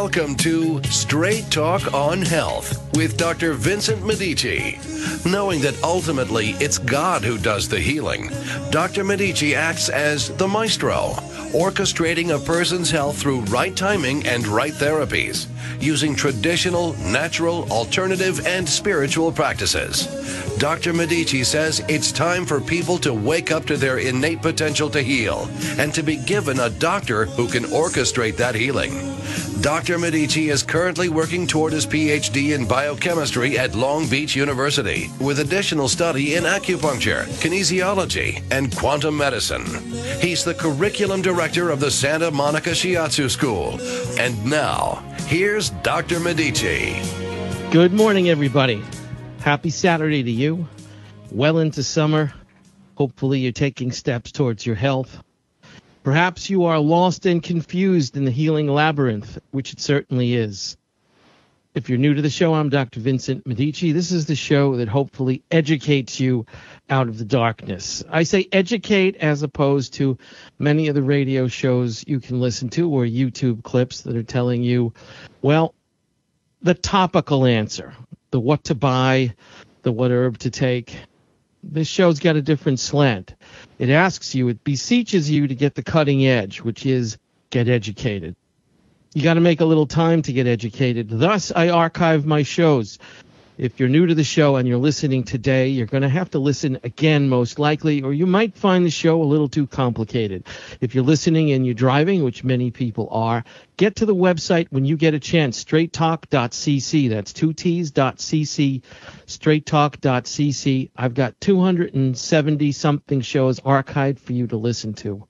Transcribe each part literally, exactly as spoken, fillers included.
Welcome to Straight Talk on Health with Doctor Vincent Medici. Knowing that ultimately it's God who does the healing, Doctor Medici acts as the maestro, orchestrating a person's health through right timing and right therapies, using traditional, natural, alternative, and spiritual practices. Doctor Medici says it's time for people to wake up to their innate potential to heal and to be given a doctor who can orchestrate that healing. Doctor Medici is currently working toward his P H D in biochemistry at Long Beach University with additional study in acupuncture, kinesiology, and quantum medicine. He's the curriculum director of the Santa Monica Shiatsu School. And now, here's Doctor Medici. Good morning, everybody. Happy Saturday to you. Well into summer. Hopefully you're taking steps towards your health. Perhaps you are lost and confused in the healing labyrinth, which it certainly is. If you're new to the show, I'm Doctor Vincent Medici. This is the show that hopefully educates you out of the darkness. I say educate as opposed to many of the radio shows you can listen to or YouTube clips that are telling you, well, the topical answer, the what to buy, the what herb to take. This show's got a different slant. It asks you, it beseeches you to get the cutting edge, which is get educated. You got to make a little time to get educated. Thus, I archive my shows. If you're new to the show and you're listening today, you're going to have to listen again, most likely, or you might find the show a little too complicated. If you're listening and you're driving, which many people are, get to the website when you get a chance, straight talk dot c c. That's two T's dot C C, straight talk dot C C. I've got two hundred seventy-something shows archived for you to listen to.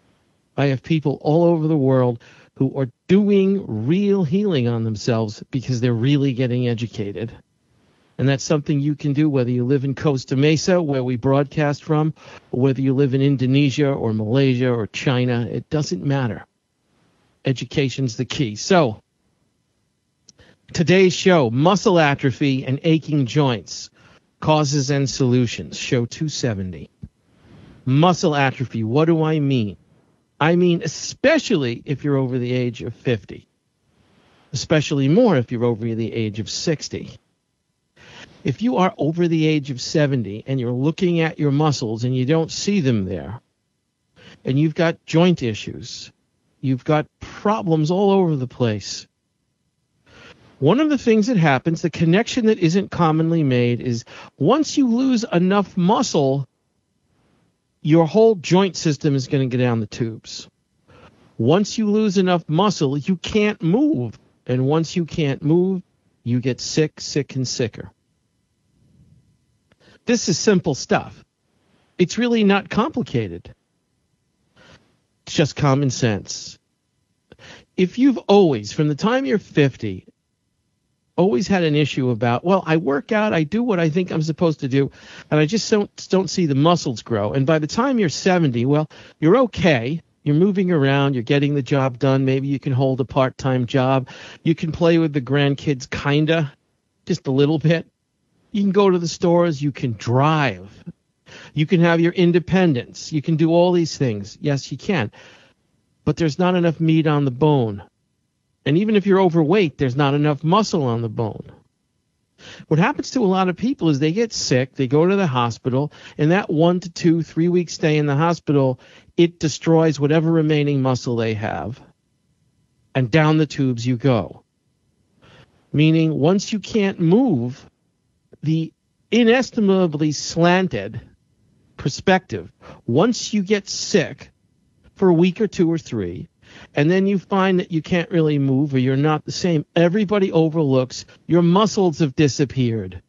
I have people all over the world who are doing real healing on themselves because they're really getting educated. And that's something you can do whether you live in Costa Mesa, where we broadcast from, or whether you live in Indonesia or Malaysia or China. It doesn't matter. Education's the key. So, today's show, muscle atrophy and aching joints, causes and solutions, show two seventy. Muscle atrophy, what do I mean? I mean especially if you're over the age of fifty. Especially more if you're over the age of sixty. If you are over the age of seventy and you're looking at your muscles and you don't see them there, and you've got joint issues, you've got problems all over the place, one of the things that happens, the connection that isn't commonly made, is once you lose enough muscle, your whole joint system is going to go down the tubes. Once you lose enough muscle, you can't move. And once you can't move, you get sick, sick, and sicker. This is simple stuff. It's really not complicated. It's just common sense. If you've always, from the time you're fifty, always had an issue about, well, I work out, I do what I think I'm supposed to do, and I just don't, don't see the muscles grow. And by the time you're seventy, well, you're okay. You're moving around. You're getting the job done. Maybe you can hold a part-time job. You can play with the grandkids, kinda, just a little bit. You can go to the stores. You can drive. You can have your independence. You can do all these things. Yes, you can. But there's not enough meat on the bone. And even if you're overweight, there's not enough muscle on the bone. What happens to a lot of people is they get sick, they go to the hospital, and that one to two, three week stay in the hospital, it destroys whatever remaining muscle they have. And down the tubes you go. Meaning, once you can't move, the inestimably slanted perspective, once you get sick for a week or two or three, and then you find that you can't really move or you're not the same, everybody overlooks your muscles have disappeared.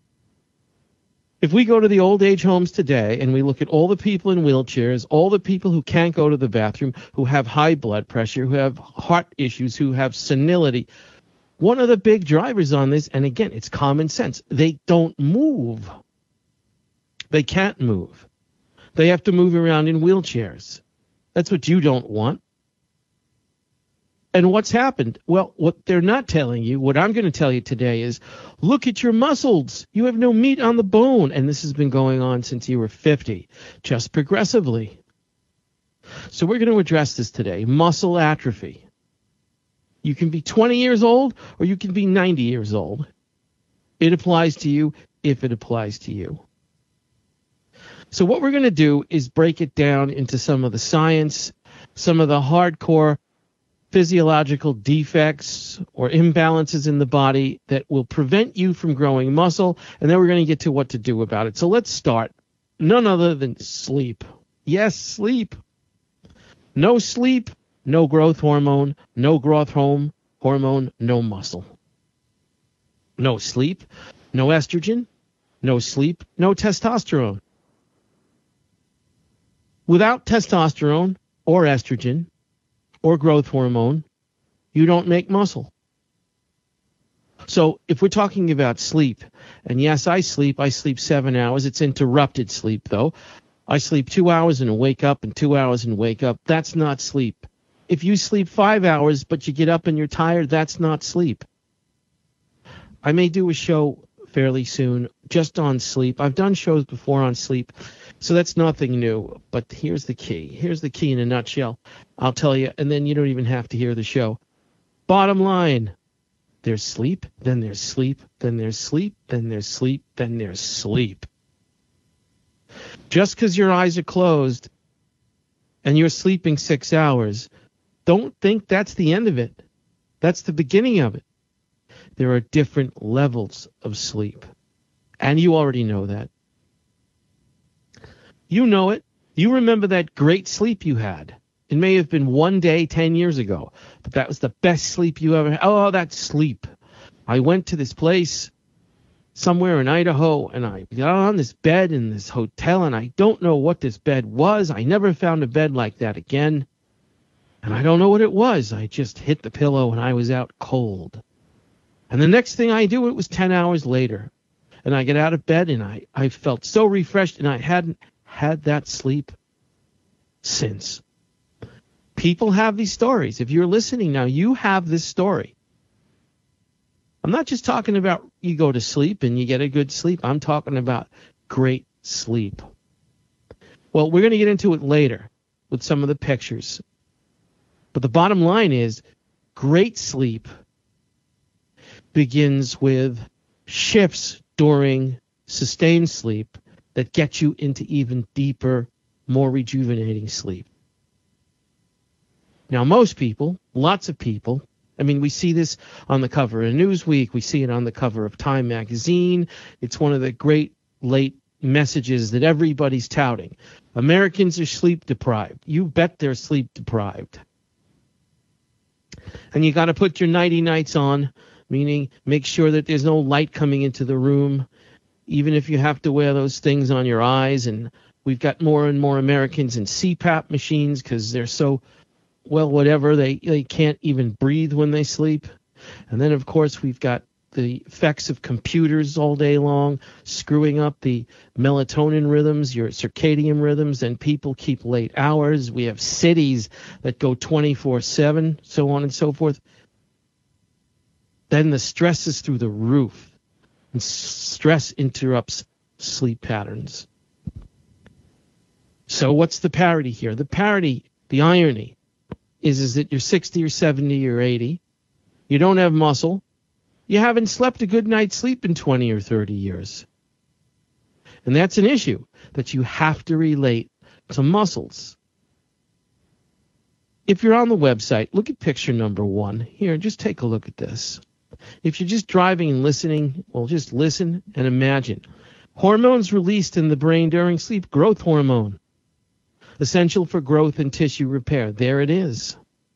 If we go to the old age homes today and we look at all the people in wheelchairs, all the people who can't go to the bathroom, who have high blood pressure, who have heart issues, who have senility, one of the big drivers on this, and again, it's common sense, they don't move. They can't move. They have to move around in wheelchairs. That's what you don't want. And what's happened? Well, what they're not telling you, what I'm going to tell you today is, look at your muscles. You have no meat on the bone. And this has been going on since you were fifty, just progressively. So we're going to address this today, muscle atrophy. You can be twenty years old or you can be ninety years old. It applies to you if it applies to you. So what we're going to do is break it down into some of the science, some of the hardcore physiological defects or imbalances in the body that will prevent you from growing muscle, and then we're going to get to what to do about it. So let's start. None other than sleep. Yes, sleep. No sleep, no growth hormone, no growth hormone, hormone, no muscle. No sleep, no estrogen, no sleep, no testosterone. Without testosterone or estrogen or growth hormone, you don't make muscle. So if we're talking about sleep, and yes, I sleep, I sleep seven hours. It's interrupted sleep, though. I sleep two hours and wake up and two hours and wake up. That's not sleep. If you sleep five hours but you get up and you're tired, that's not sleep. I may do a show fairly soon just on sleep. I've done shows before on sleep, so that's nothing new. But here's the key. Here's the key in a nutshell. I'll tell you, and then you don't even have to hear the show. Bottom line, there's sleep, then there's sleep, then there's sleep, then there's sleep, then there's sleep. Just because your eyes are closed and you're sleeping six hours, don't think that's the end of it. That's the beginning of it. There are different levels of sleep. And you already know that. You know it. You remember that great sleep you had. It may have been one day ten years ago, but that was the best sleep you ever had. Oh, that's sleep. I went to this place somewhere in Idaho, and I got on this bed in this hotel, and I don't know what this bed was. I never found a bed like that again. And I don't know what it was. I just hit the pillow, and I was out cold. And the next thing I do, it was ten hours later. And I get out of bed, and I, I felt so refreshed, and I hadn't had that sleep since. People have these stories. If you're listening now, you have this story. I'm not just talking about you go to sleep and you get a good sleep. I'm talking about great sleep. Well, we're going to get into it later with some of the pictures. But the bottom line is great sleep begins with shifts during sustained sleep that get you into even deeper, more rejuvenating sleep. Now, most people, lots of people, I mean, we see this on the cover of Newsweek. We see it on the cover of Time magazine. It's one of the great late messages that everybody's touting. Americans are sleep deprived. You bet they're sleep deprived. And you got to put your nighty nights on, meaning make sure that there's no light coming into the room, even if you have to wear those things on your eyes. And we've got more and more Americans in C PAP machines because they're so, well, whatever, they, they can't even breathe when they sleep. And then, of course, we've got the effects of computers all day long, screwing up the melatonin rhythms, your circadian rhythms, and people keep late hours. We have cities that go twenty-four seven, so on and so forth. Then the stress is through the roof, and stress interrupts sleep patterns. So what's the parity here? The parity, the irony, is, is that you're sixty or seventy or eighty, you don't have muscle, you haven't slept a good night's sleep in twenty or thirty years. And that's an issue that you have to relate to muscles. If you're on the website, look at picture number one. Here, just take a look at this. If you're just driving and listening, well, just listen and imagine. Hormones released in the brain during sleep, growth hormone, essential for growth and tissue repair. There it is.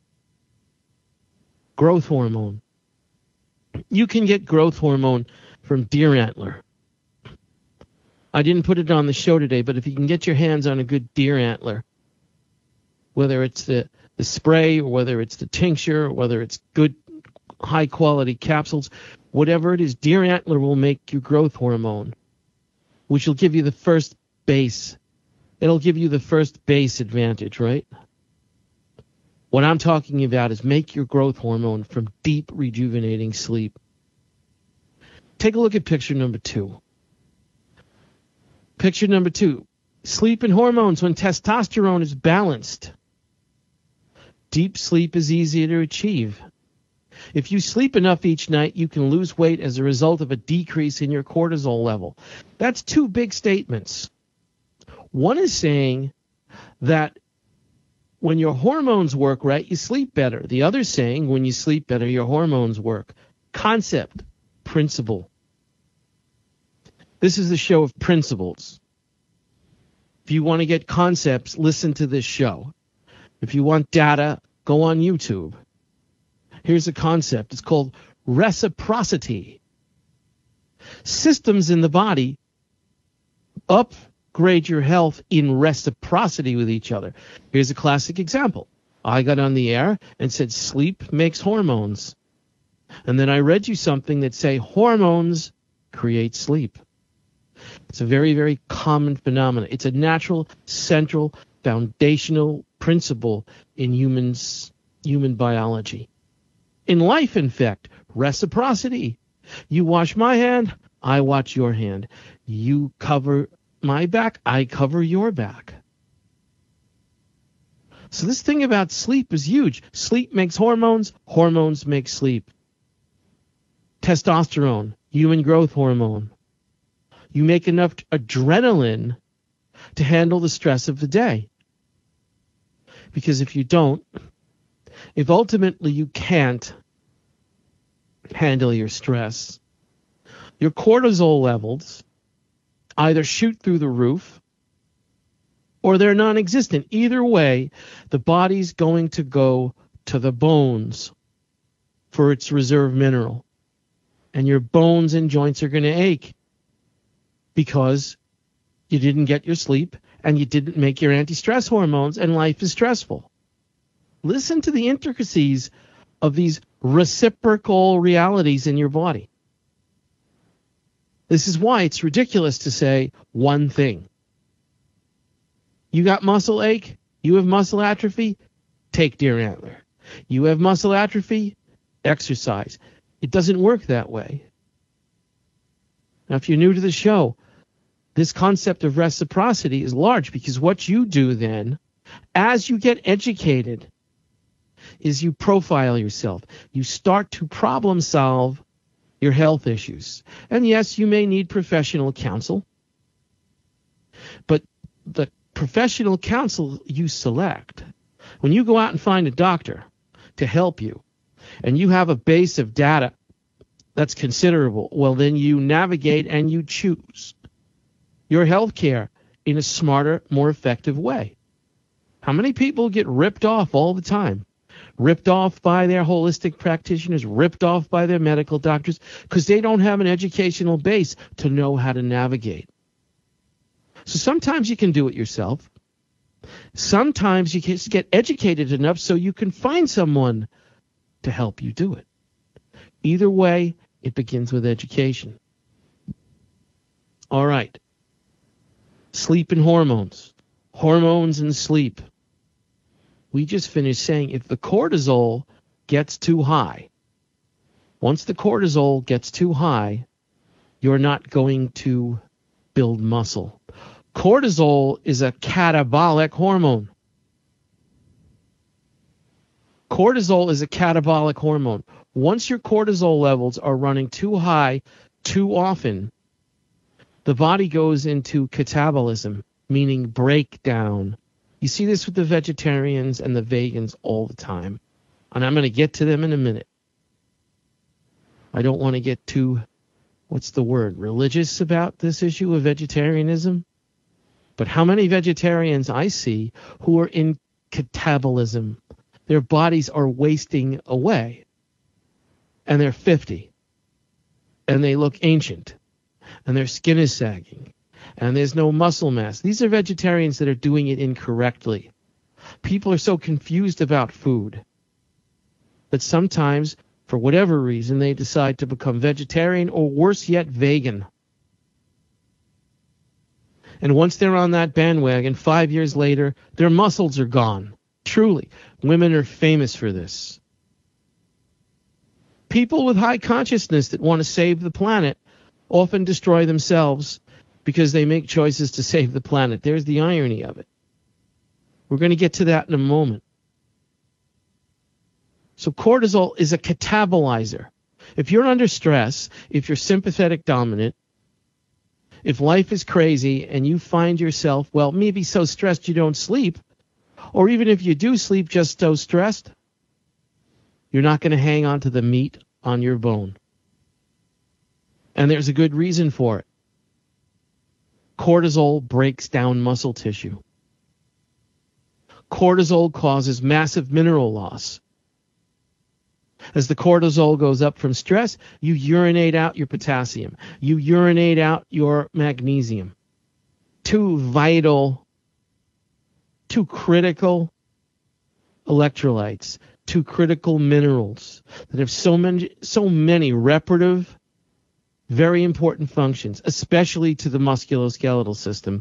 Growth hormone. You can get growth hormone from deer antler. I didn't put it on the show today, but if you can get your hands on a good deer antler, whether it's the, the spray or whether it's the tincture or whether it's good high-quality capsules, whatever it is, deer antler will make you growth hormone, which will give you the first base. It'll give you the first base advantage, right? What I'm talking about is make your growth hormone from deep, rejuvenating sleep. Take a look at picture number two. Picture number two. Sleep and hormones when testosterone is balanced. Deep sleep is easier to achieve. If you sleep enough each night, you can lose weight as a result of a decrease in your cortisol level. That's two big statements. One is saying that when your hormones work right, you sleep better. The other is saying when you sleep better, your hormones work. Concept, principle. This is the show of principles. If you want to get concepts, listen to this show. If you want data, go on YouTube. Here's a concept. It's called reciprocity. Systems in the body upgrade your health in reciprocity with each other. Here's a classic example. I got on the air and said sleep makes hormones. And then I read you something that say hormones create sleep. It's a very, very common phenomenon. It's a natural, central, foundational principle in humans, human biology. In life, in fact, reciprocity. You wash my hand, I wash your hand. You cover my back, I cover your back. So this thing about sleep is huge. Sleep makes hormones, hormones make sleep. Testosterone, human growth hormone. You make enough adrenaline to handle the stress of the day. Because if you don't, if ultimately you can't handle your stress, your cortisol levels either shoot through the roof or they're non-existent. Either way, the body's going to go to the bones for its reserve mineral. And your bones and joints are going to ache because you didn't get your sleep and you didn't make your anti-stress hormones, and life is stressful. Listen to the intricacies of these reciprocal realities in your body. This is why it's ridiculous to say one thing. You got muscle ache, you have muscle atrophy, take Deer Antler. You have muscle atrophy, exercise. It doesn't work that way. Now, if you're new to the show, this concept of reciprocity is large, because what you do then, as you get educated, is you profile yourself. You start to problem solve your health issues. And yes, you may need professional counsel, but the professional counsel you select, when you go out and find a doctor to help you, and you have a base of data that's considerable, well, then you navigate and you choose your health care in a smarter, more effective way. How many people get ripped off all the time? Ripped off by their holistic practitioners, ripped off by their medical doctors, because they don't have an educational base to know how to navigate. So sometimes you can do it yourself. Sometimes you can get educated enough so you can find someone to help you do it. Either way, it begins with education. All right. Sleep and hormones. Hormones and sleep. We just finished saying if the cortisol gets too high, once the cortisol gets too high, you're not going to build muscle. Cortisol is a catabolic hormone. Cortisol is a catabolic hormone. Once your cortisol levels are running too high too often, the body goes into catabolism, meaning breakdown. You see this with the vegetarians and the vegans all the time. And I'm going to get to them in a minute. I don't want to get too, what's the word, religious about this issue of vegetarianism. But how many vegetarians I see who are in catabolism? Their bodies are wasting away. And they're fifty. And they look ancient. And their skin is sagging. And there's no muscle mass. These are vegetarians that are doing it incorrectly. People are so confused about food that sometimes, for whatever reason, they decide to become vegetarian, or worse yet, vegan. And once they're on that bandwagon, five years later, their muscles are gone. Truly, women are famous for this. People with high consciousness that want to save the planet often destroy themselves because they make choices to save the planet. There's the irony of it. We're going to get to that in a moment. So cortisol is a catabolizer. If you're under stress, if you're sympathetic dominant, if life is crazy and you find yourself, well, maybe so stressed you don't sleep, or even if you do sleep just so stressed, you're not going to hang on to the meat on your bone. And there's a good reason for it. Cortisol breaks down muscle tissue. Cortisol causes massive mineral loss. As the cortisol goes up from stress, you urinate out your potassium. You urinate out your magnesium. Two vital, two critical electrolytes, two critical minerals that have so many, so many reparative, very important functions, especially to the musculoskeletal system.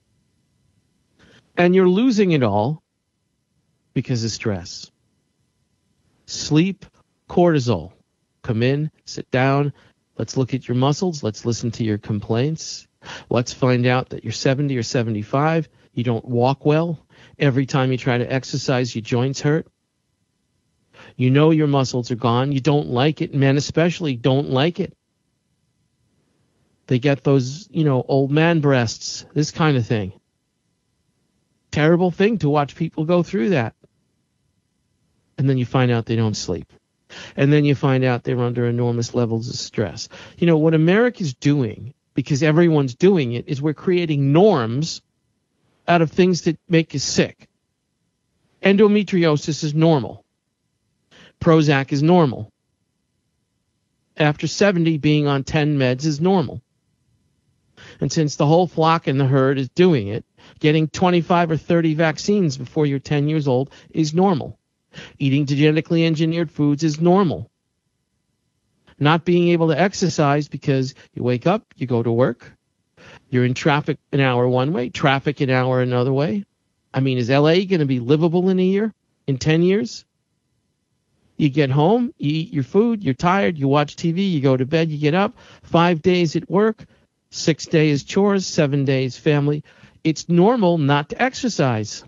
And you're losing it all because of stress. Sleep, cortisol. Come in, sit down. Let's look at your muscles. Let's listen to your complaints. Let's find out that you're seventy or seventy-five. You don't walk well. Every time you try to exercise, your joints hurt. You know your muscles are gone. You don't like it. Men especially don't like it. They get those, you know, old man breasts, this kind of thing. Terrible thing to watch people go through that. And then you find out they don't sleep. And then you find out they're under enormous levels of stress. You know, what America's doing, because everyone's doing it, is we're creating norms out of things that make you sick. Endometriosis is normal. Prozac is normal. After seventy, being on ten meds is normal. And since the whole flock and the herd is doing it, getting twenty-five or thirty vaccines before you're ten years old is normal. Eating genetically engineered foods is normal. Not being able to exercise because you wake up, you go to work, you're in traffic an hour one way, traffic an hour another way. I mean, is L A going to be livable in a year, in ten years? You get home, you eat your food, you're tired, you watch T V, you go to bed, you get up, five days at work, six days chores, seven days family. It's normal not to exercise.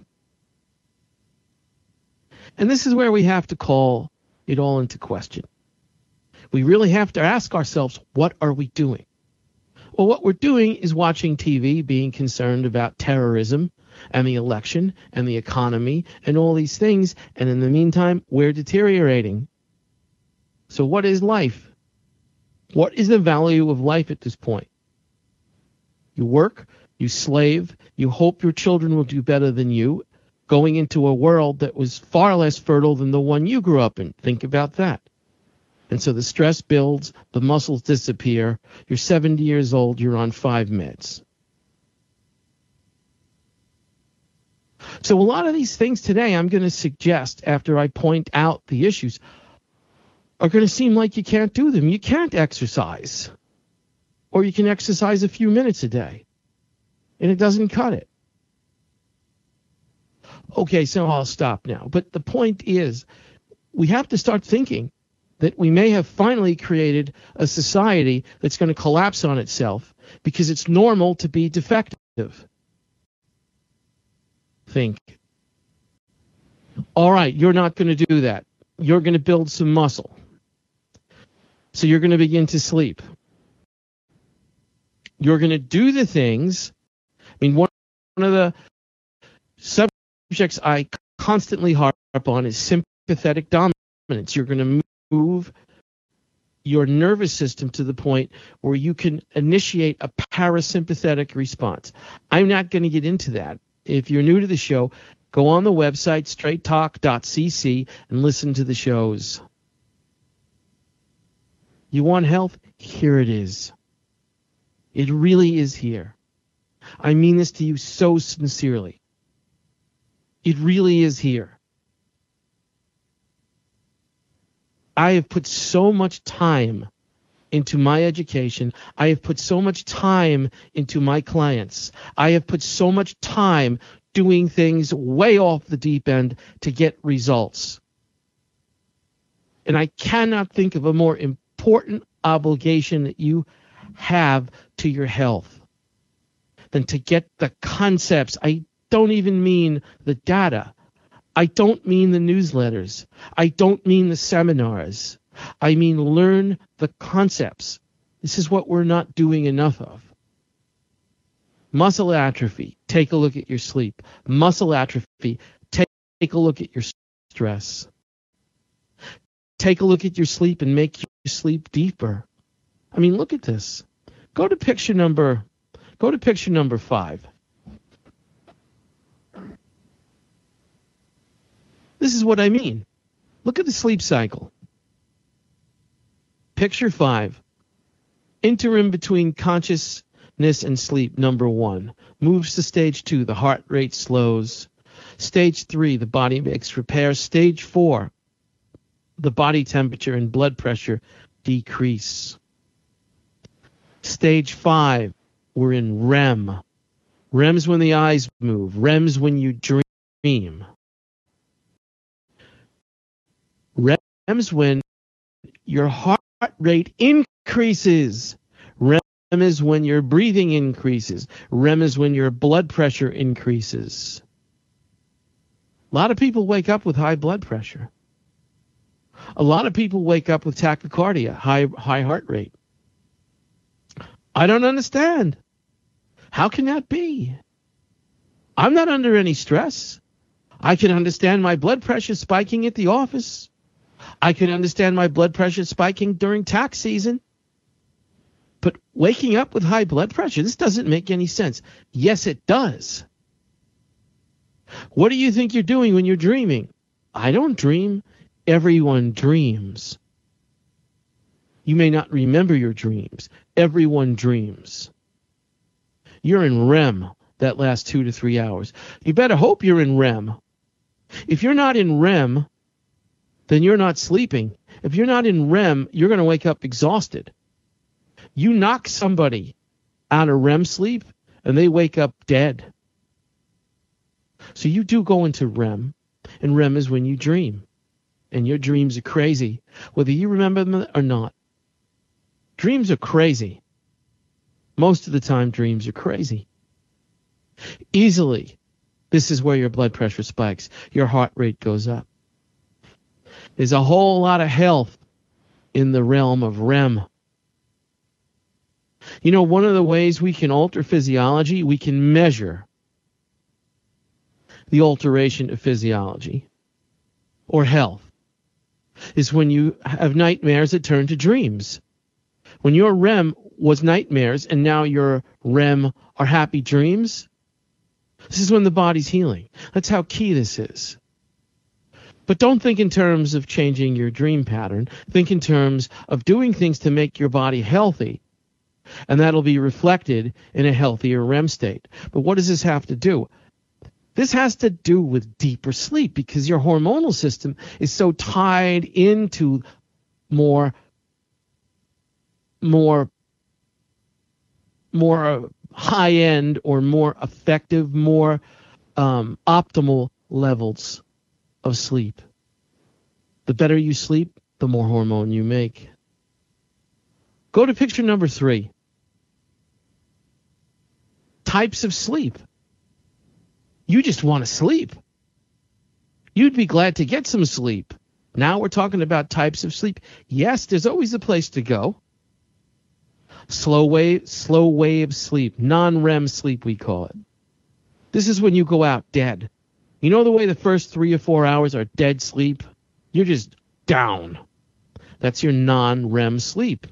And this is where we have to call it all into question. We really have to ask ourselves, what are we doing? Well, what we're doing is watching T V, being concerned about terrorism and the election and the economy and all these things. And in the meantime, we're deteriorating. So what is life? What is the value of life at this point? You work, you slave, you hope your children will do better than you, going into a world that was far less fertile than the one you grew up in. Think about that. And so the stress builds, the muscles disappear. You're seventy years old, you're on five meds. So a lot of these things today I'm going to suggest, after I point out the issues, are going to seem like you can't do them. You can't exercise. Or you can exercise a few minutes a day. And it doesn't cut it. Okay, so I'll stop now. But the point is, we have to start thinking that we may have finally created a society that's going to collapse on itself because it's normal to be defective. Think. All right, you're not going to do that. You're going to build some muscle. So you're going to begin to sleep. You're going to do the things. I mean, one, one of the subjects I constantly harp on is sympathetic dominance. You're going to move your nervous system to the point where you can initiate a parasympathetic response. I'm not going to get into that. If you're new to the show, go on the website, straight talk dot c c, and listen to the shows. You want health? Here it is. It really is here. I mean this to you so sincerely. It really is here. I have put so much time into my education. I have put so much time into my clients. I have put so much time doing things way off the deep end to get results. And I cannot think of a more important obligation that you have to your health than to get the concepts. I don't even mean the data. I don't mean the newsletters. I don't mean the seminars. I mean learn the concepts. This is what we're not doing enough of. Muscle atrophy, take a look at your sleep. Muscle atrophy, take, take a look at your stress. Take a look at your sleep and make your sleep deeper. I mean, look at this. Go to picture number, go to picture number five. This is what I mean. Look at the sleep cycle. Picture five. Interim between consciousness and sleep, number one. Moves to stage two, the heart rate slows. Stage three, the body makes repairs. Stage four, the body temperature and blood pressure decrease. Stage five, we're in R E M. R E M's when the eyes move. R E M's when you dream. R E M's when your heart rate increases. R E M is when your breathing increases. R E M is when your blood pressure increases. A lot of people wake up with high blood pressure. A lot of people wake up with tachycardia, high high heart rate. I don't understand. How can that be? I'm not under any stress. I can understand my blood pressure spiking at the office. I can understand my blood pressure spiking during tax season. But waking up with high blood pressure, this doesn't make any sense. Yes, it does. What do you think you're doing when you're dreaming? I don't dream. Everyone dreams. You may not remember your dreams. Everyone dreams. You're in R E M that last two to three hours. You better hope you're in R E M. If you're not in R E M, then you're not sleeping. If you're not in R E M, you're going to wake up exhausted. You knock somebody out of R E M sleep, and they wake up dead. So you do go into R E M, and R E M is when you dream. And your dreams are crazy, whether you remember them or not. Dreams are crazy. Most of the time, dreams are crazy. Easily, this is where your blood pressure spikes. Your heart rate goes up. There's a whole lot of health in the realm of R E M. You know, one of the ways we can alter physiology, we can measure the alteration of physiology or health, is when you have nightmares that turn to dreams. When your R E M was nightmares and now your R E M are happy dreams, this is when the body's healing. That's how key this is. But don't think in terms of changing your dream pattern. Think in terms of doing things to make your body healthy, and that'll be reflected in a healthier R E M state. But what does this have to do? This has to do with deeper sleep, because your hormonal system is so tied into more, more, more high-end or more effective, more um, optimal levels of sleep. The better you sleep, the more hormone you make. Go to picture number three. Types of sleep. You just want to sleep. You'd be glad to get some sleep. Now we're talking about types of sleep. Yes, there's always a place to go. Slow wave, slow wave sleep, non-R E M sleep we call it. This is when you go out dead. You know the way the first three or four hours are dead sleep? You're just down. That's your non-R E M sleep.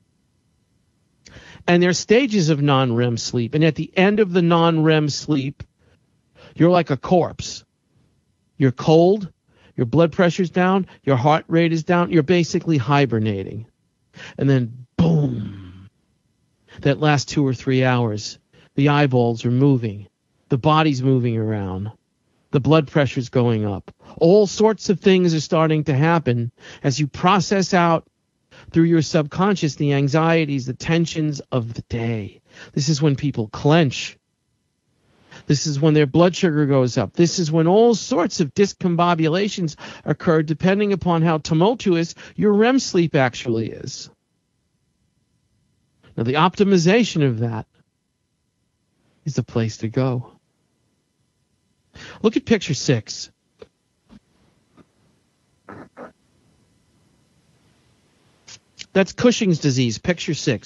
And there's stages of non-R E M sleep. And at the end of the non-R E M sleep, you're like a corpse. You're cold. Your blood pressure's down. Your heart rate is down. You're basically hibernating. And then, boom, that last two or three hours, the eyeballs are moving. The body's moving around. The blood pressure's going up. All sorts of things are starting to happen as you process out through your subconscious the anxieties, the tensions of the day. This is when people clench. This is when their blood sugar goes up. This is when all sorts of discombobulations occur depending upon how tumultuous your R E M sleep actually is. Now, the optimization of that is the place to go. Look at picture six. That's Cushing's disease, picture six.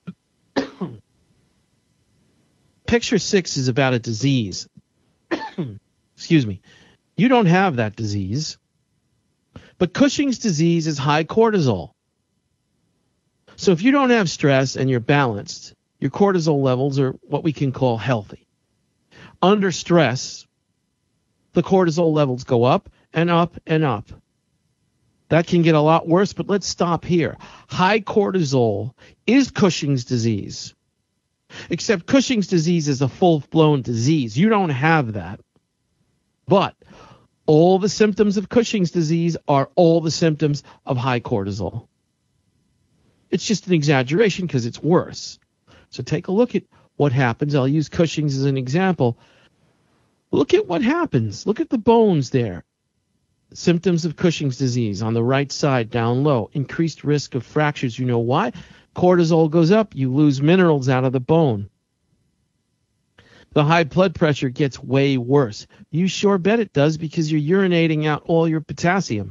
Picture six is about a disease. Excuse me. You don't have that disease. But Cushing's disease is high cortisol. So if you don't have stress and you're balanced, your cortisol levels are what we can call healthy. Under stress, the cortisol levels go up and up and up. That can get a lot worse, but let's stop here. High cortisol is Cushing's disease. Except Cushing's disease is a full-blown disease. You don't have that. But all the symptoms of Cushing's disease are all the symptoms of high cortisol. It's just an exaggeration because it's worse. So take a look at what happens. I'll use Cushing's as an example. Look at what happens. Look at the bones there. Symptoms of Cushing's disease on the right side, down low. Increased risk of fractures. You know why? Cortisol goes up. You lose minerals out of the bone. The high blood pressure gets way worse. You sure bet it does because you're urinating out all your potassium.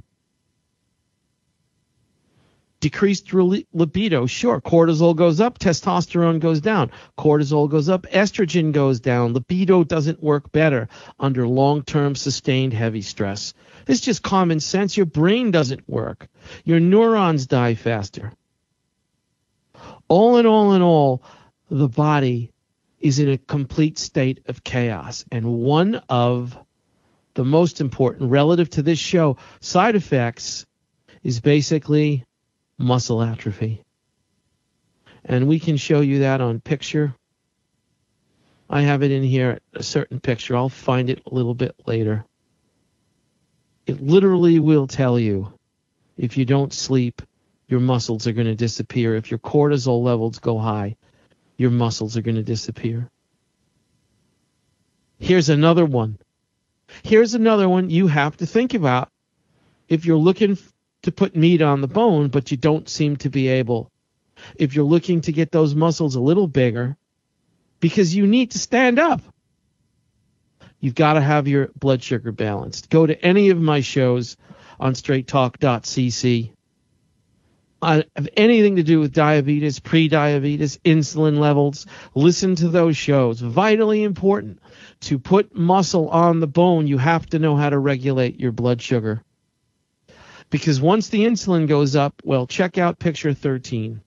Decreased libido. Sure, cortisol goes up, testosterone goes down. Cortisol goes up, estrogen goes down. Libido doesn't work better under long-term sustained heavy stress. It's just common sense. Your brain doesn't work. Your neurons die faster. All in all in all, the body is in a complete state of chaos. And one of the most important, relative to this show, side effects is basically muscle atrophy. And we can show you that on picture. I have it in here, a certain picture. I'll find it a little bit later. It literally will tell you if you don't sleep, your muscles are going to disappear. If your cortisol levels go high, your muscles are going to disappear. Here's another one. Here's another one you have to think about if you're looking to put meat on the bone, but you don't seem to be able. If you're looking to get those muscles a little bigger, because you need to stand up, you've got to have your blood sugar balanced. Go to any of my shows on straight talk dot c c. I have anything to do with diabetes, pre-diabetes, insulin levels. Listen to those shows. Vitally important. To put muscle on the bone, you have to know how to regulate your blood sugar. Because once the insulin goes up, well, check out picture thirteen.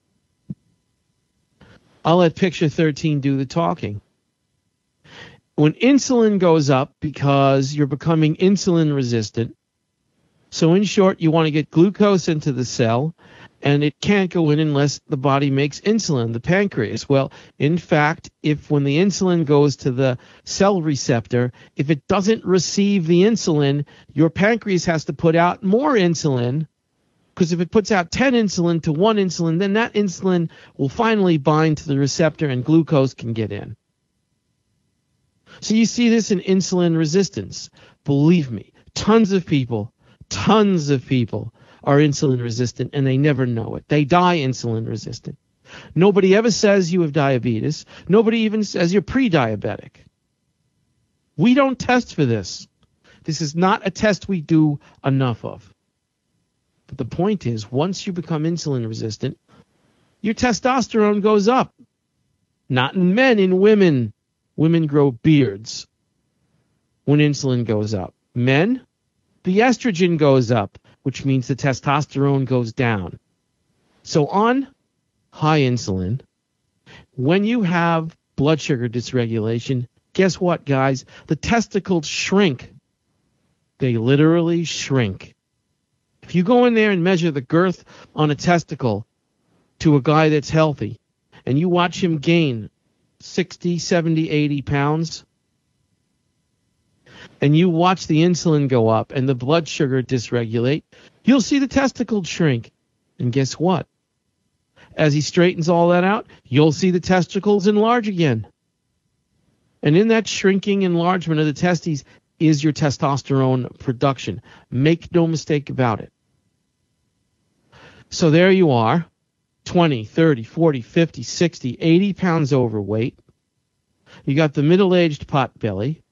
I'll let picture thirteen do the talking. When insulin goes up, because you're becoming insulin resistant, so in short, you want to get glucose into the cell, and it can't go in unless the body makes insulin, the pancreas. Well, in fact, if when the insulin goes to the cell receptor, if it doesn't receive the insulin, your pancreas has to put out more insulin, because if it puts out ten insulin to one insulin, then that insulin will finally bind to the receptor and glucose can get in. So you see this in insulin resistance. Believe me, tons of people, tons of people are insulin resistant, and they never know it. They die insulin resistant. Nobody ever says you have diabetes. Nobody even says you're pre-diabetic. We don't test for this. This is not a test we do enough of. But the point is, once you become insulin resistant, your testosterone goes up. Not in men, in women. Women grow beards when insulin goes up. Men, the estrogen goes up, which means the testosterone goes down. So on high insulin, when you have blood sugar dysregulation, guess what, guys? The testicles shrink. They literally shrink. If you go in there and measure the girth on a testicle to a guy that's healthy, and you watch him gain sixty, seventy, eighty pounds, and you watch the insulin go up and the blood sugar dysregulate, you'll see the testicles shrink. And guess what? As he straightens all that out, you'll see the testicles enlarge again. And in that shrinking enlargement of the testes is your testosterone production. Make no mistake about it. So there you are, twenty, thirty, forty, fifty, sixty, eighty pounds overweight. You got the middle-aged pot belly.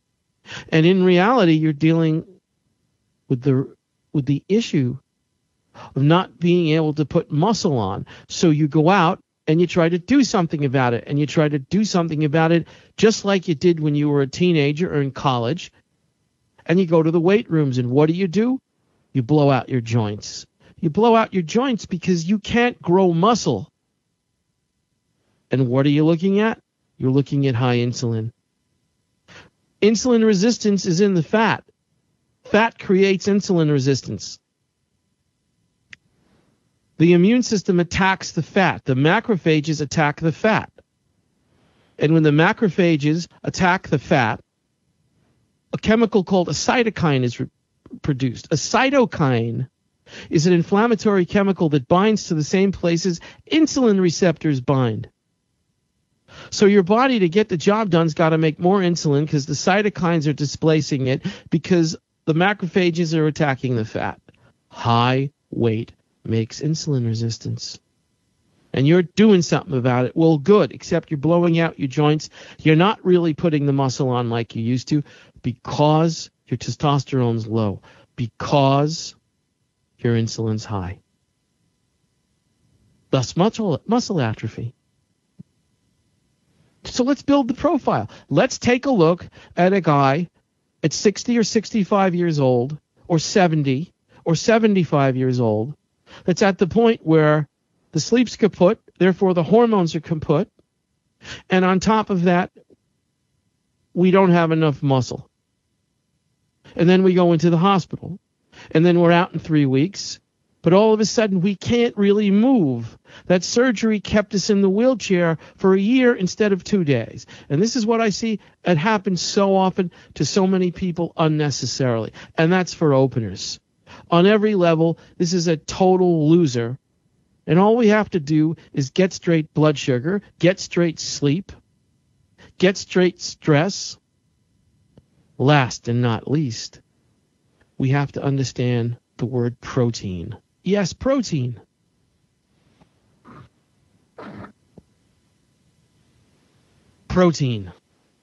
And in reality, you're dealing with the with the issue of not being able to put muscle on. So you go out and you try to do something about it, and you try to do something about it just like you did when you were a teenager or in college, and you go to the weight rooms, and what do you do? You blow out your joints. You blow out your joints because you can't grow muscle. And what are you looking at? You're looking at high insulin. Insulin resistance is in the fat. Fat creates insulin resistance. The immune system attacks the fat. The macrophages attack the fat. And when the macrophages attack the fat, a chemical called a cytokine is re- produced. A cytokine is an inflammatory chemical that binds to the same places insulin receptors bind. So your body, to get the job done, has got to make more insulin because the cytokines are displacing it because the macrophages are attacking the fat. High weight makes insulin resistance. And you're doing something about it. Well, good, except you're blowing out your joints. You're not really putting the muscle on like you used to because your testosterone's low, because your insulin's high. Thus, muscle, muscle atrophy. So let's build the profile. Let's take a look at a guy at sixty or sixty-five years old, or seventy, or seventy-five years old, that's at the point where the sleep's kaput, therefore the hormones are kaput, and on top of that, we don't have enough muscle. And then we go into the hospital, and then we're out in three weeks, but all of a sudden we can't really move. That surgery kept us in the wheelchair for a year instead of two days. And this is what I see. It happens so often to so many people unnecessarily. And that's for openers. On every level, this is a total loser. And all we have to do is get straight blood sugar, get straight sleep, get straight stress. Last and not least, we have to understand the word protein. Yes, protein. Protein.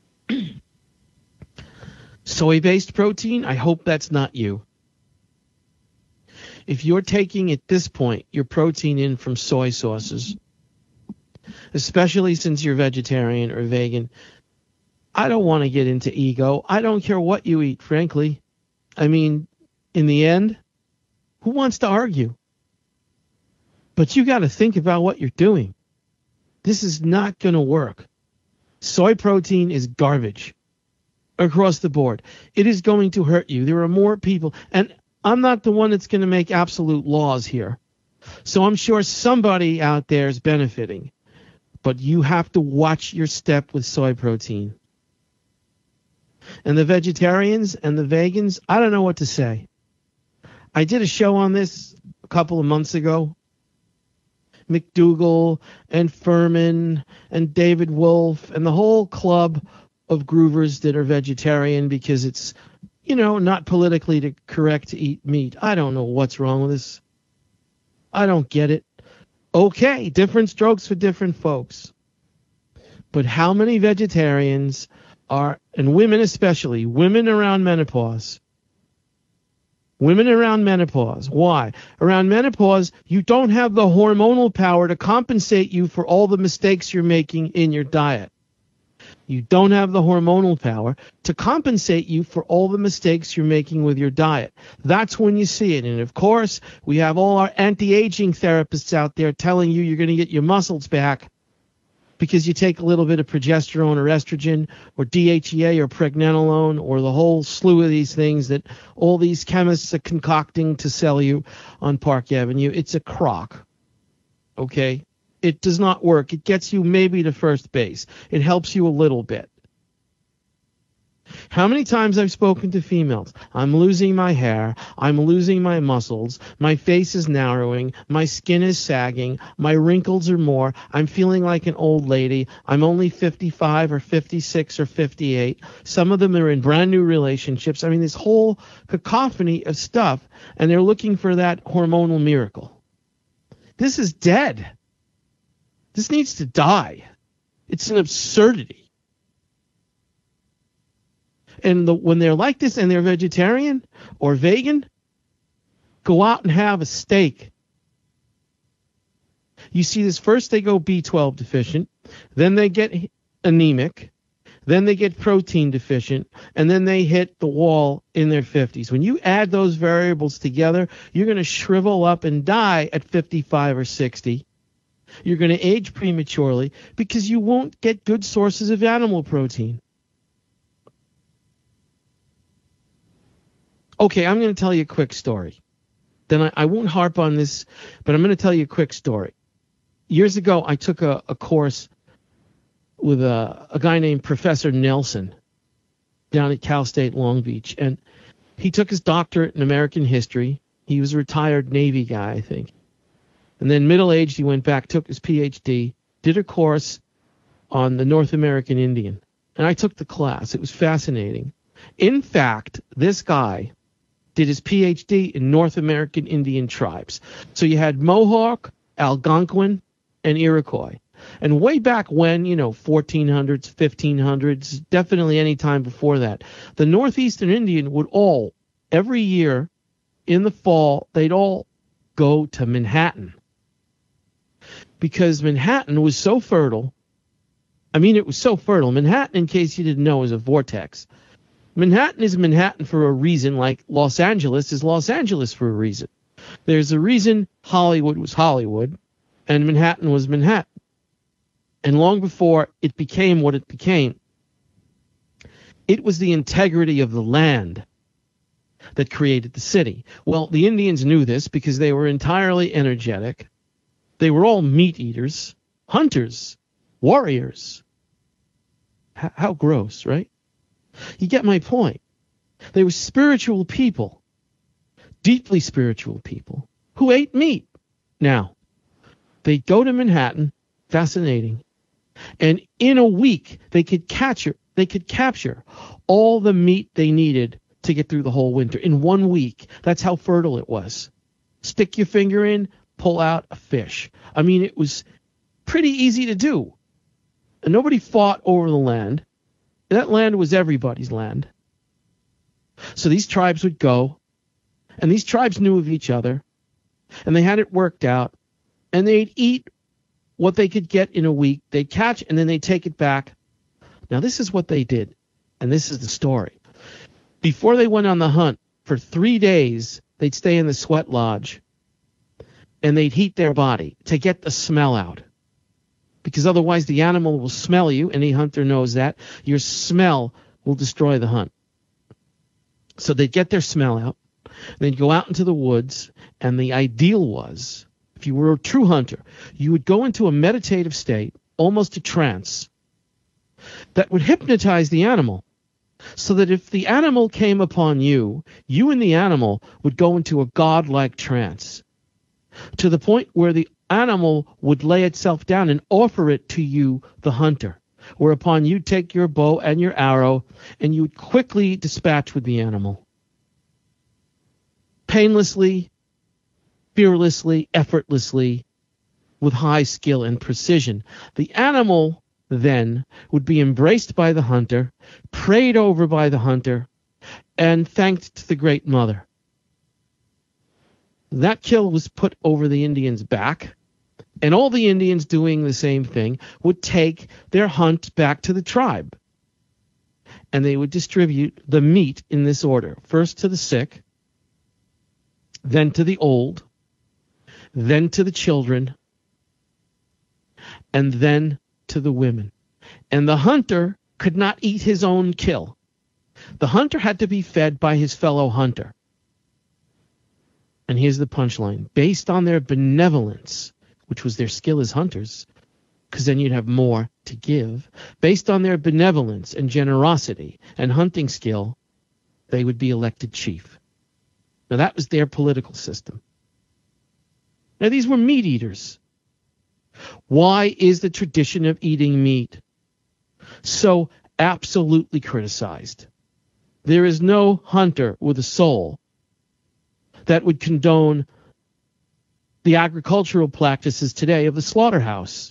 Soy-based protein, I hope that's not you. If you're taking at this point your protein in from soy sources, especially since you're vegetarian or vegan, I don't want to get into ego. I don't care what you eat, frankly. I mean, in the end, who wants to argue? But you got to think about what you're doing. This is not going to work. Soy protein is garbage across the board. It is going to hurt you. There are more people, and I'm not the one that's going to make absolute laws here. So I'm sure somebody out there is benefiting. But you have to watch your step with soy protein. And the vegetarians and the vegans, I don't know what to say. I did a show on this a couple of months ago. McDougall and Furman and David Wolf and the whole club of groovers that are vegetarian because it's, you know, not politically correct to eat meat. I don't know what's wrong with this. I don't get it. Okay, different strokes for different folks. But how many vegetarians are, and women especially, women around menopause, women around menopause, why? Around menopause, you don't have the hormonal power to compensate you for all the mistakes you're making in your diet. You don't have the hormonal power to compensate you for all the mistakes you're making with your diet. That's when you see it. And of course, we have all our anti-aging therapists out there telling you you're going to get your muscles back because you take a little bit of progesterone or estrogen or D H E A or pregnenolone or the whole slew of these things that all these chemists are concocting to sell you on Park Avenue. It's a crock. Okay? It does not work. It gets you maybe to first base. It helps you a little bit. How many times I've spoken to females? I'm losing my hair. I'm losing my muscles. My face is narrowing. My skin is sagging. My wrinkles are more. I'm feeling like an old lady. I'm only fifty-five or fifty-six or fifty-eight. Some of them are in brand new relationships. I mean, this whole cacophony of stuff, and they're looking for that hormonal miracle. This is dead. This needs to die. It's an absurdity. And the, when they're like this and they're vegetarian or vegan, go out and have a steak. You see this, first they go B twelve deficient, then they get anemic, then they get protein deficient, and then they hit the wall in their fifties. When you add those variables together, you're going to shrivel up and die at fifty-five or sixty. You're going to age prematurely because you won't get good sources of animal protein. Okay, I'm going to tell you a quick story. Then I, I won't harp on this, but I'm going to tell you a quick story. Years ago, I took a, a course with a, a guy named Professor Nelson down at Cal State Long Beach, and he took his doctorate in American history. He was a retired Navy guy, I think. And then middle-aged, he went back, took his P H D, did a course on the North American Indian. And I took the class. It was fascinating. In fact, this guy did his P H D in North American Indian tribes. So you had Mohawk, Algonquin, and Iroquois. And way back when, you know, fourteen hundreds, fifteen hundreds, definitely any time before that, the Northeastern Indian would all, every year in the fall, they'd all go to Manhattan. Because Manhattan was so fertile. I mean, it was so fertile. Manhattan, in case you didn't know, is a vortex. Manhattan is Manhattan for a reason, like Los Angeles is Los Angeles for a reason. There's a reason Hollywood was Hollywood, and Manhattan was Manhattan. And long before it became what it became, it was the integrity of the land that created the city. Well, the Indians knew this because they were entirely energetic. They were all meat eaters, hunters, warriors. H- how gross, right? You get my point. They were spiritual people, deeply spiritual people, who ate meat. Now, they'd go to Manhattan, fascinating, and in a week they could capture, they could capture all the meat they needed to get through the whole winter in one week. That's how fertile it was. Stick your finger in, pull out a fish. I mean, it was pretty easy to do. And nobody fought over the land. That land was everybody's land. So these tribes would go, and these tribes knew of each other, and they had it worked out, and they'd eat what they could get in a week. They'd catch, and then they'd take it back. Now, this is what they did, and this is the story. Before they went on the hunt, for three days, they'd stay in the sweat lodge, and they'd heat their body to get the smell out. Because otherwise the animal will smell you. Any hunter knows that. Your smell will destroy the hunt. So they'd get their smell out. They'd go out into the woods, and the ideal was, if you were a true hunter, you would go into a meditative state, almost a trance, that would hypnotize the animal, so that if the animal came upon you, you and the animal would go into a godlike trance, to the point where the animal would lay itself down and offer it to you, the hunter, whereupon you take your bow and your arrow, and you would quickly dispatch with the animal. Painlessly, fearlessly, effortlessly, with high skill and precision. The animal then would be embraced by the hunter, prayed over by the hunter, and thanked to the Great Mother. That kill was put over the Indians' back, and all the Indians doing the same thing would take their hunt back to the tribe. And they would distribute the meat in this order. First to the sick, then to the old, then to the children, and then to the women. And the hunter could not eat his own kill. The hunter had to be fed by his fellow hunter. And here's the punchline. Based on their benevolence, which was their skill as hunters, because then you'd have more to give. Based on their benevolence and generosity and hunting skill, they would be elected chief. Now, that was their political system. Now, these were meat eaters. Why is the tradition of eating meat so absolutely criticized? There is no hunter with a soul that would condone the agricultural practices today of the slaughterhouse.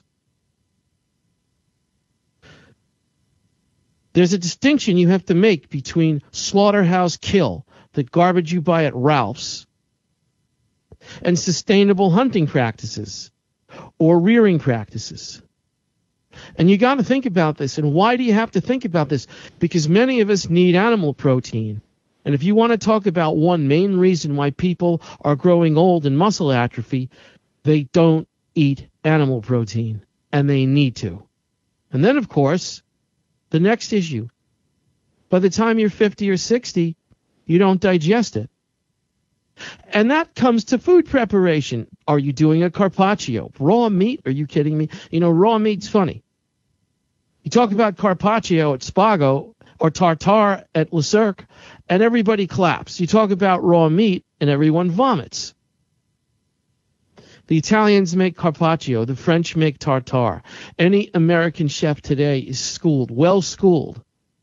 There's a distinction you have to make between slaughterhouse kill, the garbage you buy at Ralph's, and sustainable hunting practices or rearing practices. And you got to think about this. And why do you have to think about this? Because many of us need animal protein. And if you want to talk about one main reason why people are growing old and muscle atrophy, they don't eat animal protein, and they need to. And then, of course, the next issue. By the time you're fifty or sixty, you don't digest it. And that comes to food preparation. Are you doing a carpaccio? Raw meat? Are you kidding me? You know, raw meat's funny. You talk about carpaccio at Spago or tartare at Le Cirque, and everybody claps. You talk about raw meat, and everyone vomits. The Italians make carpaccio. The French make tartare. Any American chef today is schooled, well schooled.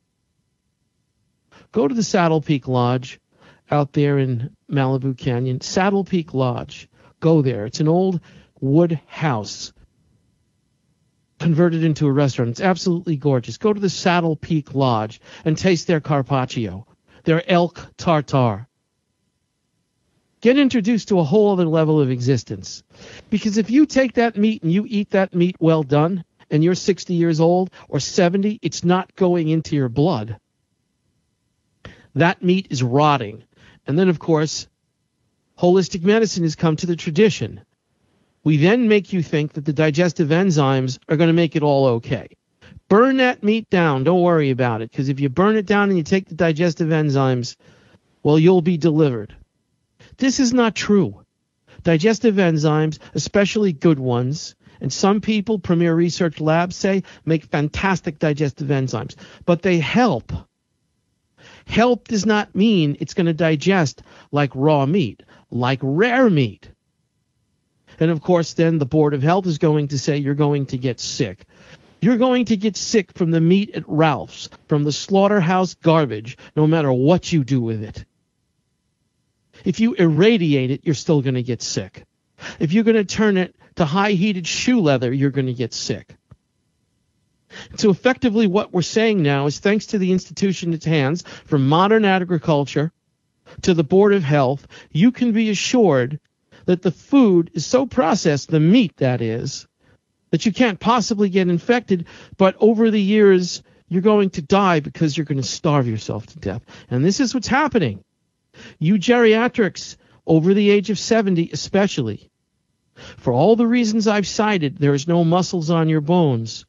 Go to the Saddle Peak Lodge out there in Malibu Canyon. Saddle Peak Lodge. Go there. It's an old wood house converted into a restaurant. It's absolutely gorgeous. Go to the Saddle Peak Lodge and taste their carpaccio, their elk tartare. Get introduced to a whole other level of existence. Because if you take that meat and you eat that meat well done, and you're sixty years old or seventy, it's not going into your blood. That meat is rotting. And then, of course, holistic medicine has come to the tradition. We then make you think that the digestive enzymes are going to make it all okay. Burn that meat down. Don't worry about it. Because if you burn it down and you take the digestive enzymes, well, you'll be delivered. This is not true. Digestive enzymes, especially good ones, and some people, Premier Research Labs say, make fantastic digestive enzymes. But they help. Help does not mean it's going to digest like raw meat, like rare meat. And, of course, then the Board of Health is going to say you're going to get sick. You're going to get sick from the meat at Ralph's, from the slaughterhouse garbage, no matter what you do with it. If you irradiate it, you're still going to get sick. If you're going to turn it to high-heated shoe leather, you're going to get sick. So effectively what we're saying now is thanks to the institution it's hands, from modern agriculture to the Board of Health, you can be assured that the food is so processed, the meat that is, that you can't possibly get infected, but over the years you're going to die because you're going to starve yourself to death. And this is what's happening. You geriatrics over the age of seventy especially, for all the reasons I've cited, there is no muscles on your bones.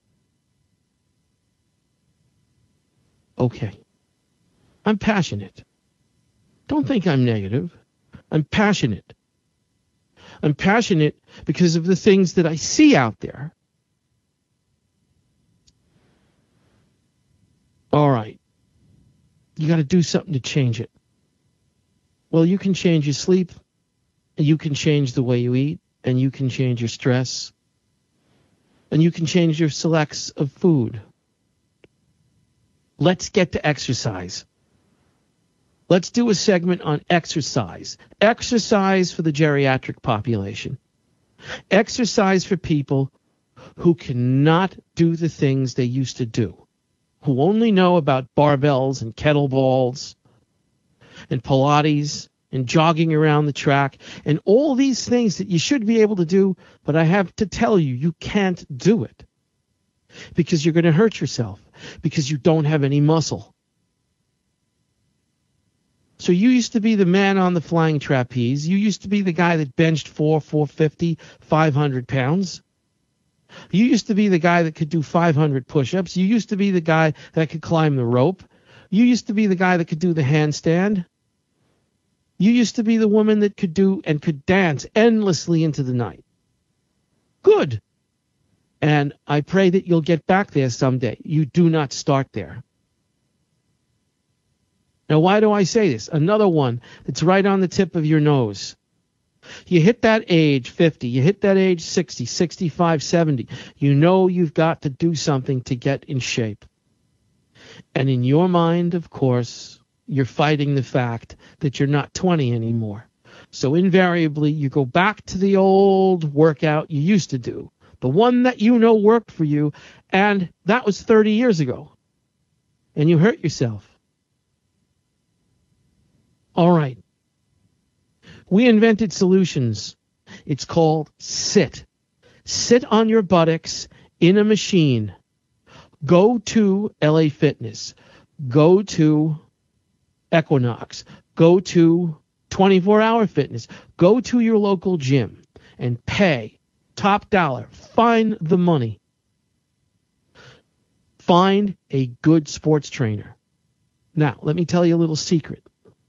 Okay. I'm passionate. Don't think I'm negative. I'm passionate. I'm passionate because of the things that I see out there. All right. You got to do something to change it. Well, you can change your sleep, and you can change the way you eat, and you can change your stress, and you can change your selects of food. Let's get to exercise. Let's do a segment on exercise. Exercise for the geriatric population. Exercise for people who cannot do the things they used to do, who only know about barbells and kettlebells and Pilates and jogging around the track and all these things that you should be able to do, but I have to tell you, you can't do it because you're going to hurt yourself because you don't have any muscle. So you used to be the man on the flying trapeze. You used to be the guy that benched four, four fifty, five hundred pounds. You used to be the guy that could do five hundred push-ups. You used to be the guy that could climb the rope. You used to be the guy that could do the handstand. You used to be the woman that could do and could dance endlessly into the night. Good. And I pray that you'll get back there someday. You do not start there. Now, why do I say this? Another one that's right on the tip of your nose. You hit that age, fifty, you hit that age, sixty, sixty-five, seventy. You know you've got to do something to get in shape. And in your mind, of course, you're fighting the fact that you're not twenty anymore. So invariably, you go back to the old workout you used to do, the one that you know worked for you, and that was thirty years ago. And you hurt yourself. All right. We invented solutions. It's called sit. Sit on your buttocks in a machine. Go to L A Fitness. Go to Equinox. Go to twenty-four hour Fitness. Go to your local gym and pay top dollar. Find the money. Find a good sports trainer. Now, let me tell you a little secret.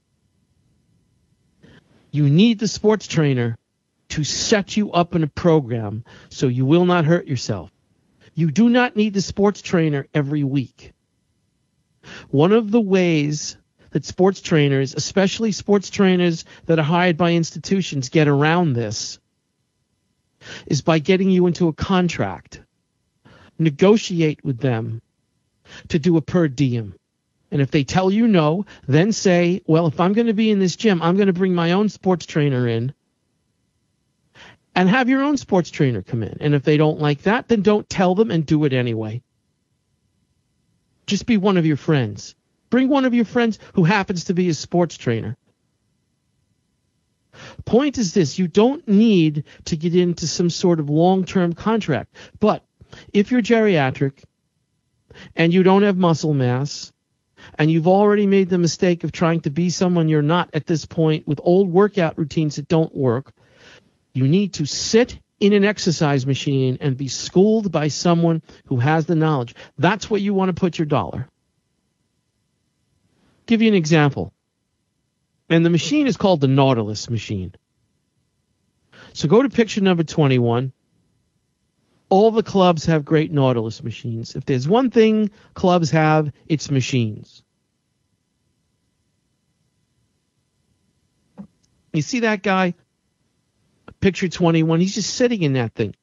You need the sports trainer to set you up in a program so you will not hurt yourself. You do not need the sports trainer every week. One of the ways that sports trainers, especially sports trainers that are hired by institutions, get around this is by getting you into a contract. Negotiate with them to do a per diem. And if they tell you no, then say, well, if I'm going to be in this gym, I'm going to bring my own sports trainer in and have your own sports trainer come in. And if they don't like that, then don't tell them and do it anyway. Just be one of your friends. Bring one of your friends who happens to be a sports trainer. Point is this, you don't need to get into some sort of long-term contract. But if you're geriatric and you don't have muscle mass, and you've already made the mistake of trying to be someone you're not at this point with old workout routines that don't work, you need to sit in an exercise machine and be schooled by someone who has the knowledge. That's where you want to put your dollar. Give you an example. And the machine is called the Nautilus machine. So go to picture number twenty-one. All the clubs have great Nautilus machines. If there's one thing clubs have, it's machines. You see that guy? Picture twenty-one. He's just sitting in that thing.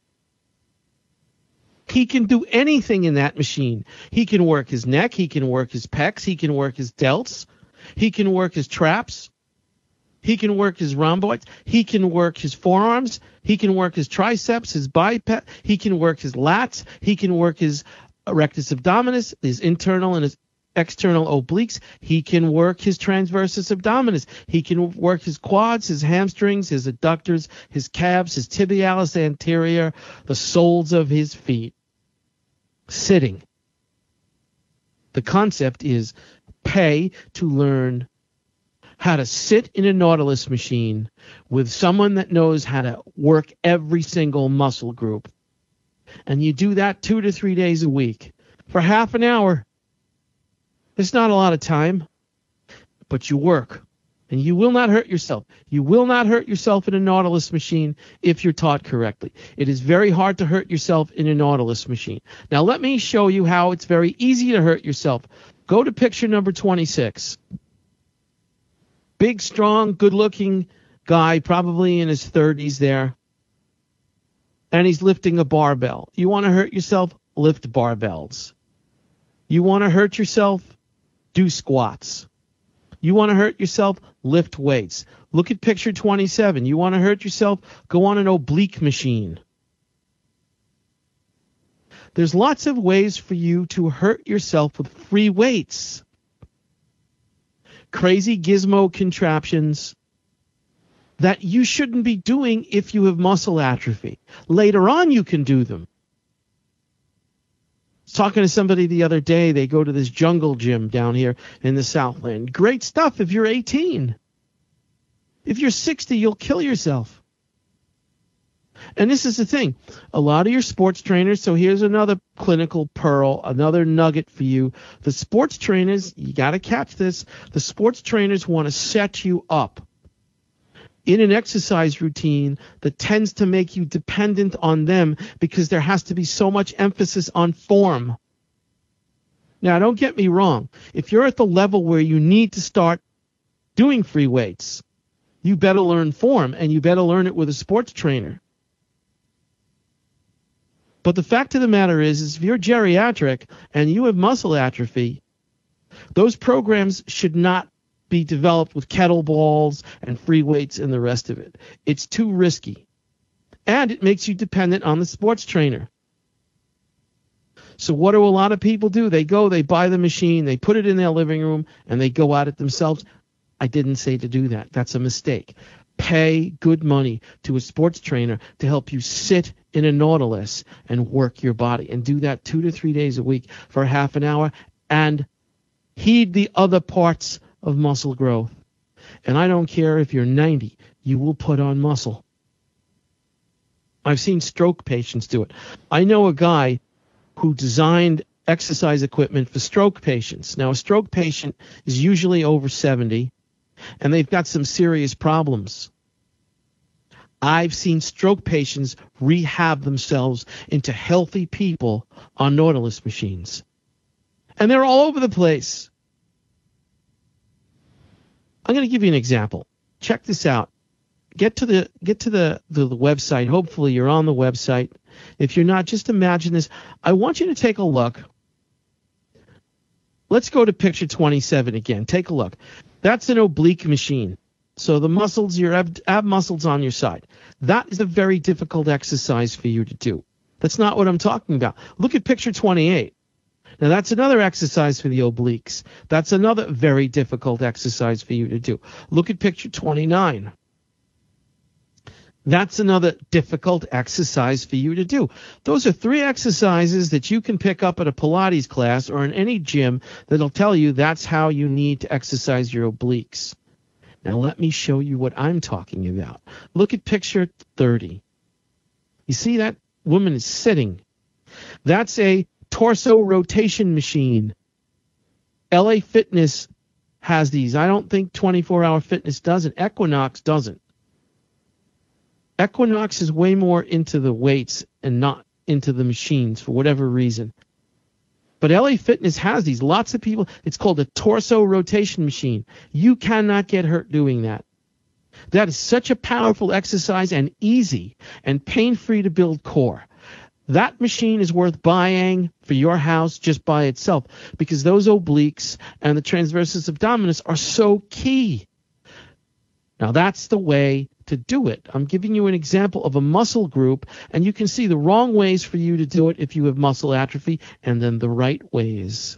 He can do anything in that machine. He can work his neck. He can work his pecs. He can work his delts. He can work his traps. He can work his rhomboids. He can work his forearms. He can work his triceps, his bicep. He can work his lats. He can work his rectus abdominis, his internal and his external obliques. He can work his transversus abdominis. He can work his quads, his hamstrings, his adductors, his calves, his tibialis anterior, the soles of his feet. Sitting. The concept is pay to learn how to sit in a Nautilus machine with someone that knows how to work every single muscle group. And you do that two to three days a week for half an hour. It's not a lot of time, but you work. And you will not hurt yourself. You will not hurt yourself in a Nautilus machine if you're taught correctly. It is very hard to hurt yourself in a Nautilus machine. Now let me show you how it's very easy to hurt yourself. Go to picture number twenty-six. Big, strong, good-looking guy, probably in his thirties there. And he's lifting a barbell. You want to hurt yourself? Lift barbells. You want to hurt yourself? Do squats. You want to hurt yourself? Lift weights. Look at picture twenty-seven. You want to hurt yourself? Go on an oblique machine. There's lots of ways for you to hurt yourself with free weights. Crazy gizmo contraptions that you shouldn't be doing if you have muscle atrophy. Later on, you can do them. I was talking to somebody the other day. They go to this jungle gym down here in the Southland. Great stuff if you're eighteen. If you're sixty, you'll kill yourself. And this is the thing. A lot of your sports trainers, so here's another clinical pearl, another nugget for you. The sports trainers, you got to catch this. The sports trainers want to set you up in an exercise routine that tends to make you dependent on them because there has to be so much emphasis on form. Now, don't get me wrong. If you're at the level where you need to start doing free weights, you better learn form, and you better learn it with a sports trainer. But the fact of the matter is, is if you're geriatric and you have muscle atrophy, those programs should not be developed with kettlebells and free weights and the rest of it. It's too risky. And it makes you dependent on the sports trainer. So what do a lot of people do? They go, they buy the machine, they put it in their living room, and they go at it themselves. I didn't say to do that. That's a mistake. pay good money to a sports trainer to help you sit in a Nautilus and work your body, and do that two to three days a week for half an hour, and heed the other parts of muscle growth. And I don't care if you're ninety, you will put on muscle. I've seen stroke patients do it. I know a guy who designed exercise equipment for stroke patients. Now, a stroke patient is usually over seventy, and they've got some serious problems. I've seen stroke patients rehab themselves into healthy people on Nautilus machines. And they're all over the place. I'm going to give you an example. Check this out. Get to the get to the, the, the website. Hopefully you're on the website. If you're not, just imagine this. I want you to take a look. Let's go to picture twenty-seven again. Take a look. That's an oblique machine. So the muscles, your ab, ab muscles on your side. That is a very difficult exercise for you to do. That's not what I'm talking about. Look at picture twenty-eight. Now, that's another exercise for the obliques. That's another very difficult exercise for you to do. Look at picture twenty-nine. That's another difficult exercise for you to do. Those are three exercises that you can pick up at a Pilates class or in any gym that'll tell you that's how you need to exercise your obliques. Now, let me show you what I'm talking about. Look at picture thirty. You see that woman is sitting. That's a torso rotation machine. L A Fitness has these. I don't think twenty-four hour Fitness doesn't. Equinox doesn't. Equinox is way more into the weights and not into the machines for whatever reason. But L A Fitness has these. Lots of people. It's called a torso rotation machine. You cannot get hurt doing that. That is such a powerful exercise and easy and pain-free to build core. That machine is worth buying for your house just by itself, because those obliques and the transversus abdominis are so key. Now, that's the way to do it. I'm giving you an example of a muscle group, and you can see the wrong ways for you to do it if you have muscle atrophy, and then the right ways.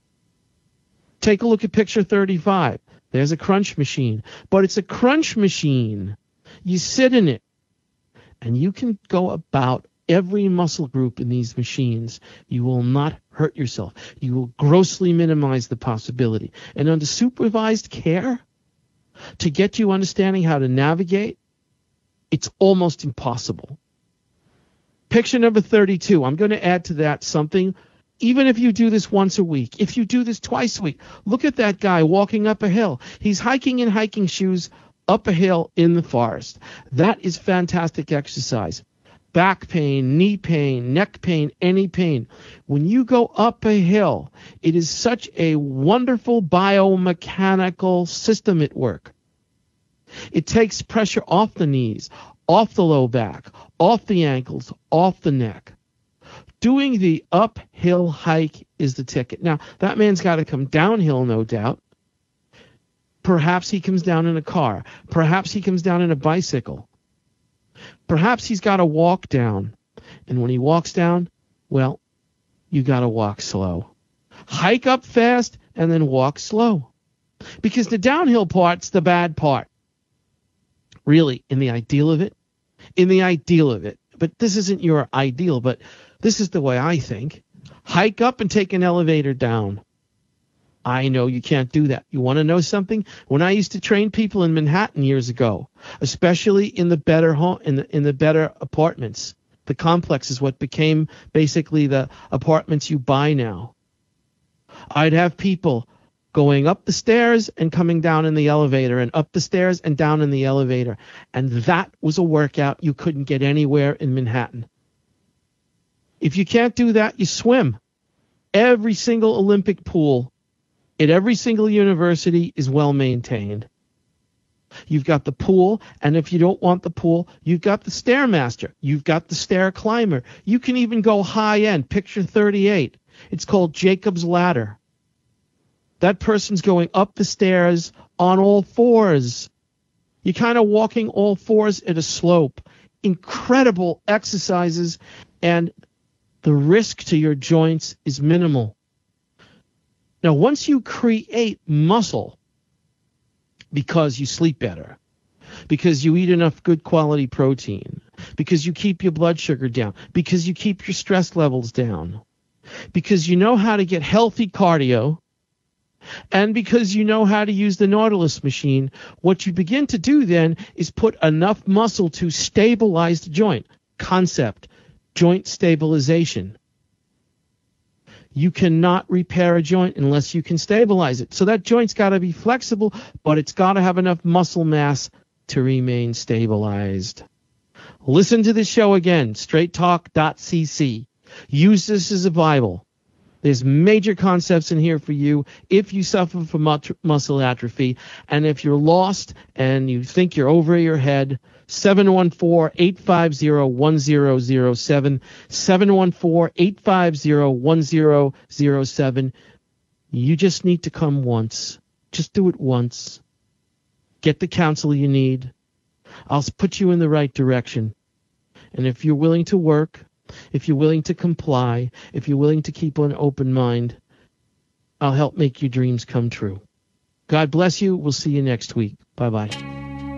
Take a look at picture thirty-five. There's a crunch machine, but it's a crunch machine. You sit in it, and you can go about every muscle group in these machines. You will not hurt yourself. You will grossly minimize the possibility. And under supervised care, to get you understanding how to navigate, it's almost impossible. Picture number thirty-two. I'm going to add to that something. Even if you do this once a week, if you do this twice a week, look at that guy walking up a hill. He's hiking in hiking shoes up a hill in the forest. That is fantastic exercise. Back pain, knee pain, neck pain, any pain. When you go up a hill, it is such a wonderful biomechanical system at work. It takes pressure off the knees, off the low back, off the ankles, off the neck. Doing the uphill hike is the ticket. Now, that man's got to come downhill, no doubt. Perhaps he comes down in a car. Perhaps he comes down in a bicycle. Perhaps he's got to walk down. And when he walks down, well, you got to walk slow. Hike up fast and then walk slow. Because the downhill part's the bad part. Really, in the ideal of it, in the ideal of it. But this isn't your ideal, but this is the way I think. Hike up and take an elevator down. I know you can't do that. You want to know something? When I used to train people in Manhattan years ago, especially in the better home, in the in the better apartments, the complex is what became basically the apartments you buy now. I'd have people going up the stairs and coming down in the elevator, and up the stairs and down in the elevator, and that was a workout you couldn't get anywhere in Manhattan. If you can't do that, you swim. Every single Olympic pool at every single university is well maintained. You've got the pool, and if you don't want the pool, you've got the Stairmaster. You've got the stair climber. You can even go high end. Picture thirty-eight. It's called Jacob's Ladder. That person's going up the stairs on all fours. You're kind of walking all fours at a slope. Incredible exercises, and the risk to your joints is minimal. Now, once you create muscle because you sleep better, because you eat enough good quality protein, because you keep your blood sugar down, because you keep your stress levels down, because you know how to get healthy cardio, and because you know how to use the Nautilus machine. What you begin to do then is put enough muscle to stabilize the joint. Concept, joint stabilization. You cannot repair a joint unless you can stabilize it. So that joint's got to be flexible, but it's got to have enough muscle mass to remain stabilized. Listen to the show again, straight talk dot c c. Use this as a Bible. There's major concepts in here for you if you suffer from mut- muscle atrophy. And if you're lost and you think you're over your head, seven one four, eight five zero, one zero zero seven, seven one four, eight five zero, one zero zero seven. You just need to come once. Just do it once. Get the counsel you need. I'll put you in the right direction. And if you're willing to work, if you're willing to comply, if you're willing to keep an open mind, I'll help make your dreams come true. God bless you. We'll see you next week. Bye-bye.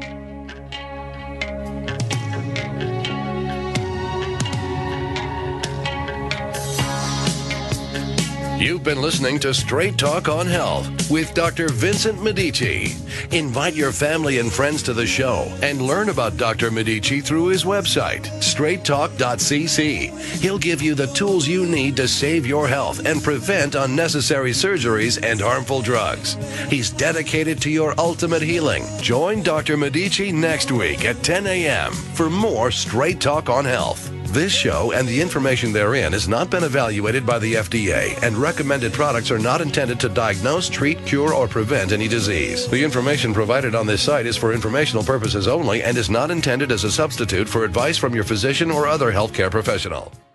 You've been listening to Straight Talk on Health with Doctor Vincent Medici. Invite your family and friends to the show and learn about Doctor Medici through his website, straight talk dot c c. He'll give you the tools you need to save your health and prevent unnecessary surgeries and harmful drugs. He's dedicated to your ultimate healing. Join Doctor Medici next week at ten a.m. for more Straight Talk on Health. This show and the information therein has not been evaluated by the F D A, and recommended products are not intended to diagnose, treat, cure, or prevent any disease. The information provided on this site is for informational purposes only and is not intended as a substitute for advice from your physician or other healthcare professional.